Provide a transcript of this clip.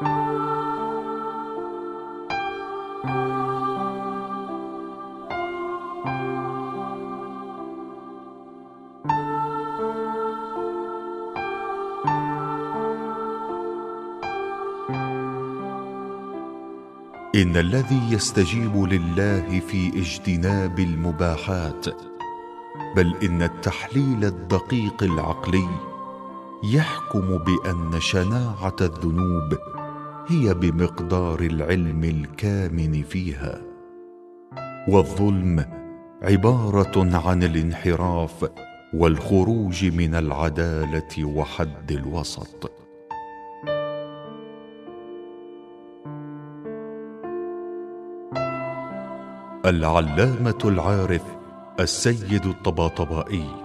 إن الذي يستجيب لله في اجتناب المباحات، بل إن التحليل الدقيق العقلي يحكم بأن شناعة الذنوب هي بمقدار العلم الكامن فيها، والظلم عبارة عن الانحراف والخروج من العدالة وحد الوسط. العلامة العارف السيد الطباطبائي